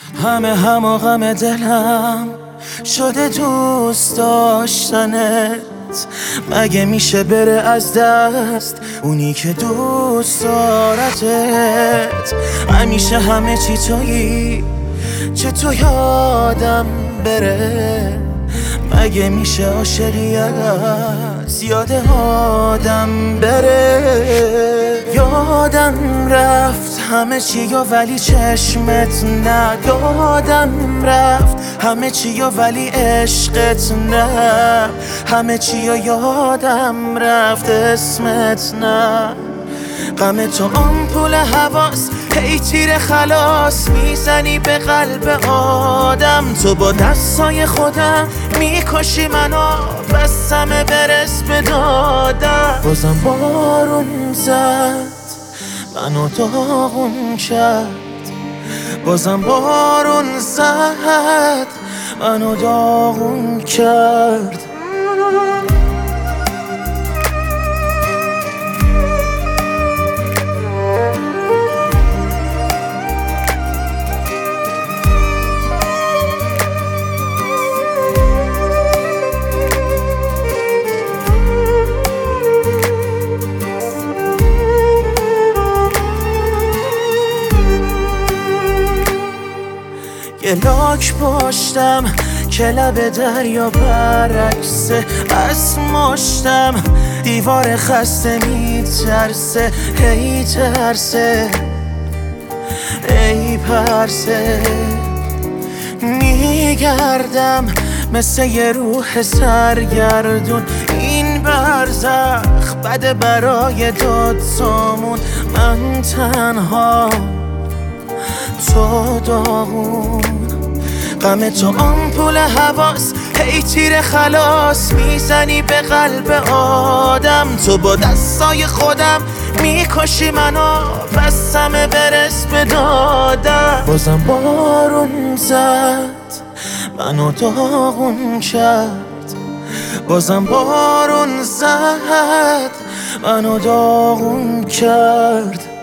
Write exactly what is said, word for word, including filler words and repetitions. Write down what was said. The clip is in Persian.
همه همه غم دلم شده دوست داشتنت. مگه میشه بره از دست اونی که دوست دارتت؟ همیشه همه چی تویی، چه تو یادم بره؟ مگه میشه عاشقی از یاد آدم بره؟ یادم رفت همه چی و ولی چشمت نه. یادم رفت همه چی و ولی عشقت نه. همه چی و یادم رفت اسمت نه. غم تو آمپول حواس، هی تیر خلاص میزنی به قلب آدم. تو با دستای خودم میکشی منو، بستم برس به دادم. بازم بارون زد منو داغون کرد. بازم بارون زد منو داغون کرد. یه لاک پشتم که لب دریا برعکسه. از مشتم دیوار خسته میترسه، هی ترسه ای پرسه. میگردم مثل یه روح سرگردون، این برزخ بده برای داد سامون. من تنها تو داغون. غم تو آمپول حواس، هی تیر خلاص میزنی به قلب آدم. تو با دستای خودم میکشی منو، بستم برس به دادم. بازم بارون زد منو داغون کرد. بازم بارون زد منو داغون کرد.